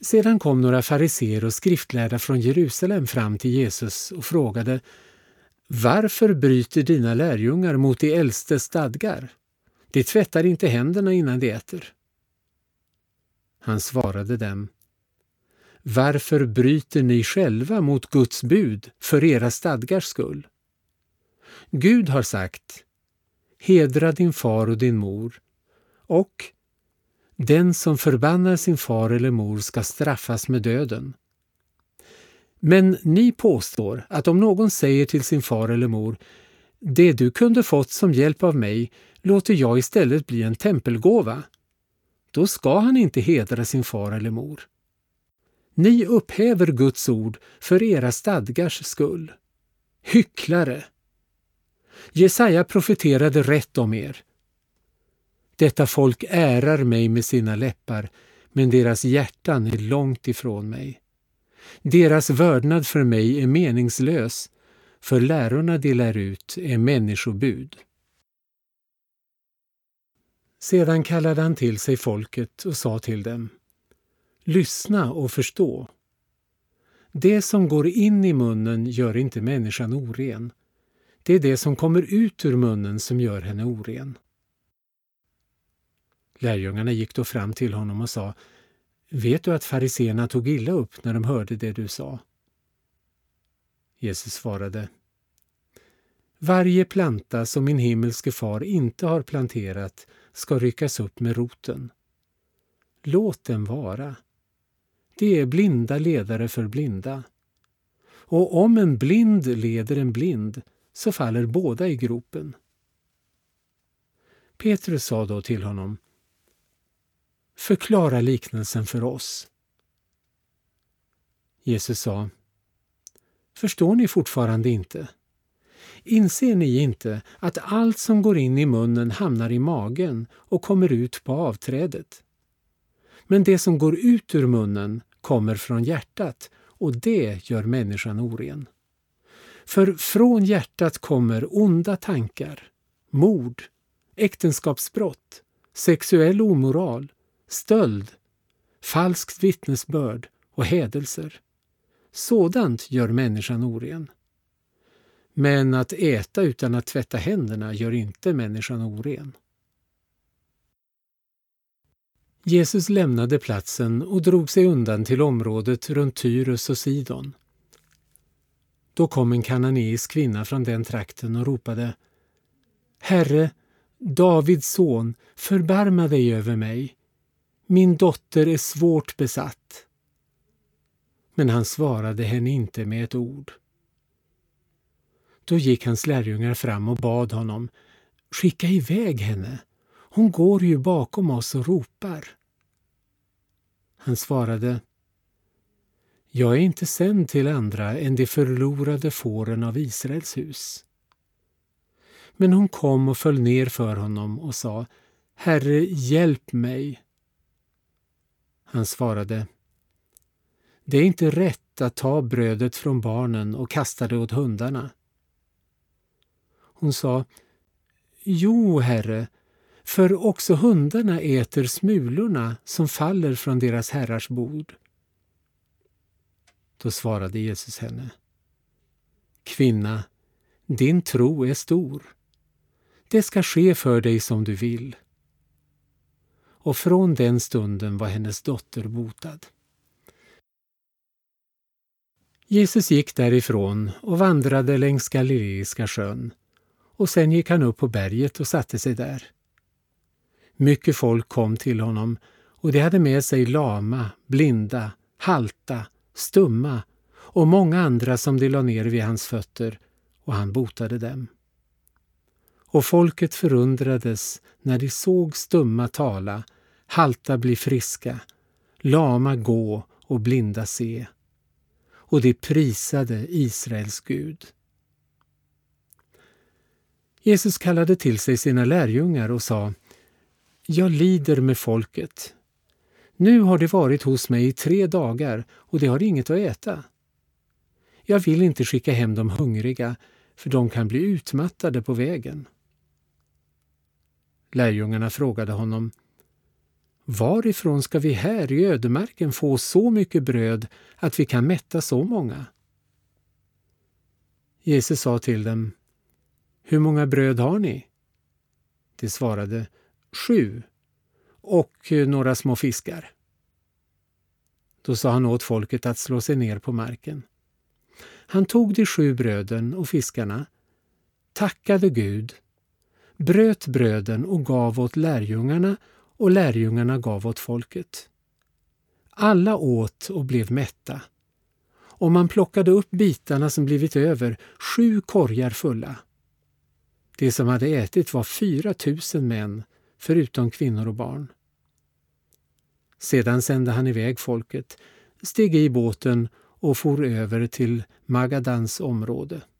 Sedan kom några fariseer och skriftlärda från Jerusalem fram till Jesus och frågade: Varför bryter dina lärjungar mot de äldstes stadgar? De tvättar inte händerna innan de äter. Han svarade dem: Varför bryter ni själva mot Guds bud för era stadgars skull? Gud har sagt: Hedra din far och din mor, och den som förbannar sin far eller mor ska straffas med döden. Men ni påstår att om någon säger till sin far eller mor: Det du kunde fått som hjälp av mig låter jag istället bli en tempelgåva, då ska han inte hedra sin far eller mor. Ni upphäver Guds ord för era stadgars skull. Hycklare! Jesaja profeterade rätt om er. Detta folk ärar mig med sina läppar, men deras hjärtan är långt ifrån mig. Deras vördnad för mig är meningslös, för lärorna de lär ut är människobud. Sedan kallade han till sig folket och sa till dem: Lyssna och förstå. Det som går in i munnen gör inte människan oren. Det är det som kommer ut ur munnen som gör henne oren. Lärjungarna gick då fram till honom och sa: Vet du att fariseerna tog illa upp när de hörde det du sa? Jesus svarade: Varje planta som min himmelske far inte har planterat ska ryckas upp med roten. Låt dem vara. Det är blinda ledare för blinda. Och om en blind leder en blind, så faller båda i gropen. Petrus sa då till honom: Förklara liknelsen för oss. Jesus sa: Förstår ni fortfarande inte? Inser ni inte att allt som går in i munnen hamnar i magen och kommer ut på avträdet? Men det som går ut ur munnen kommer från hjärtat, och det gör människan oren. För från hjärtat kommer onda tankar, mord, äktenskapsbrott, sexuell omoral, stöld, falskt vittnesbörd och hädelser. Sådant gör människan oren. Men att äta utan att tvätta händerna gör inte människan oren. Jesus lämnade platsen och drog sig undan till området runt Tyrus och Sidon. Då kom en kananeisk kvinna från den trakten och ropade: Herre, Davids son, förbarma dig över mig. Min dotter är svårt besatt. Men han svarade henne inte med ett ord. Då gick hans lärjungar fram och bad honom: Skicka iväg henne. Hon går ju bakom oss och ropar. Han svarade: Jag är inte sänd till andra än de förlorade fåren av Israels hus. Men hon kom och föll ner för honom och sa: Herre, hjälp mig. Han svarade: Det är inte rätt att ta brödet från barnen och kasta det åt hundarna. Hon sa: Jo, Herre, för också hundarna äter smulorna som faller från deras herrars bord. Då svarade Jesus henne: Kvinna, din tro är stor. Det ska ske för dig som du vill. Och från den stunden var hennes dotter botad. Jesus gick därifrån och vandrade längs Galileiska sjön, och sen gick han upp på berget och satte sig där. Mycket folk kom till honom, och de hade med sig lama, blinda, halta, stumma och många andra som de la ner vid hans fötter, och han botade dem. Och folket förundrades när de såg stumma tala, halta bli friska, lama gå och blinda se. Och de prisade Israels Gud. Jesus kallade till sig sina lärjungar och sa: Jag lider med folket. Nu har de varit hos mig i 3 dagar och de har inget att äta. Jag vill inte skicka hem de hungriga, för de kan bli utmattade på vägen. Lärjungarna frågade honom: Varifrån ska vi här i ödemarken få så mycket bröd att vi kan mätta så många? Jesus sa till dem: Hur många bröd har ni? De svarade: 7 och några små fiskar. Då sa han åt folket att slå sig ner på marken. Han tog de 7 bröden och fiskarna, tackade Gud, bröt bröden och gav åt lärjungarna, och lärjungarna gav åt folket. Alla åt och blev mätta. Och man plockade upp bitarna som blivit över, 7 korgar fulla. Det som hade ätit var 4 000 män, förutom kvinnor och barn. Sedan sände han iväg folket, steg i båten och for över till Magadans område.